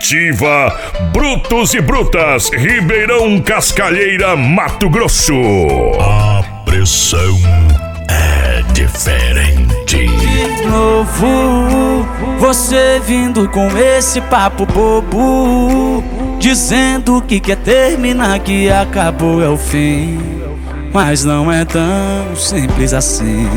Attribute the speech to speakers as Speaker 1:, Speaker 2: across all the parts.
Speaker 1: Comitiva Brutos e Brutas, Ribeirão Cascalheira, Mato Grosso.
Speaker 2: A pressão é diferente.
Speaker 3: De novo, você vindo com esse papo bobo, dizendo que quer terminar, que acabou é o fim. Mas não é tão simples assim.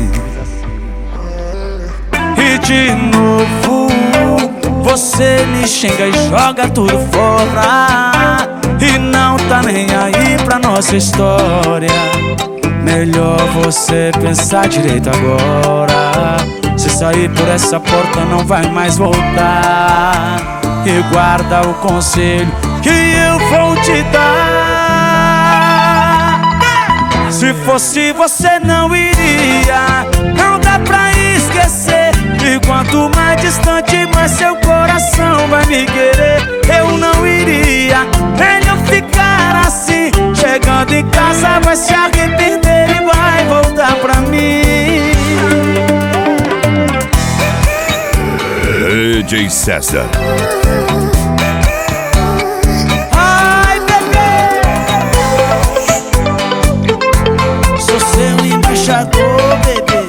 Speaker 3: E de novo, você me xinga e joga tudo fora, e não tá nem aí pra nossa história. Melhor você pensar direito agora. Se sair por essa porta não vai mais voltar. E guarda o conselho que eu vou te dar. Se fosse você não iria, não dá pra esquecer. E quanto mais distante, mais seu coração vai me querer. Eu não iria, melhor ficar assim. Chegando em casa vai se arrepender e vai voltar pra mim.
Speaker 1: DJ César.
Speaker 3: Ai, bebê, sou seu embaixador, bebê.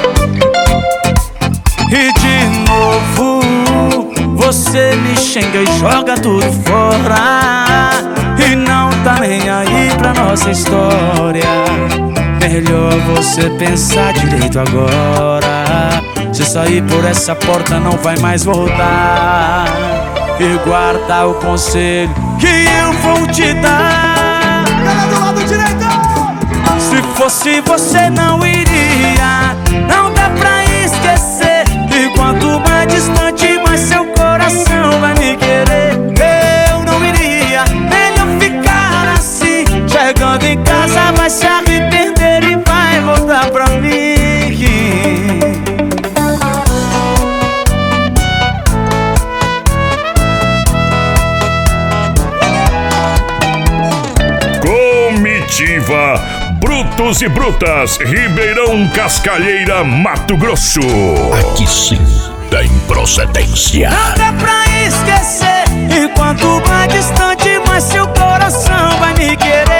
Speaker 3: E de novo, você me xinga e joga tudo fora, e não tá nem aí pra nossa história. Melhor você pensar direito agora. Se sair por essa porta não vai mais voltar. E guarda o conselho que eu vou te dar. Ela do lado direito. Se fosse você não iria, não dá pra esquecer. E quanto mais distante, mais seu coração vai me querer. Eu não iria, melhor ficar assim. Chegando em casa vai se arrepender e vai voltar pra mim.
Speaker 1: Comitiva Brutos e Brutas, Ribeirão Cascalheira, Mato Grosso.
Speaker 2: Aqui sim tem procedência.
Speaker 3: Não dá pra esquecer. E quanto mais distante, mais seu coração vai me querer.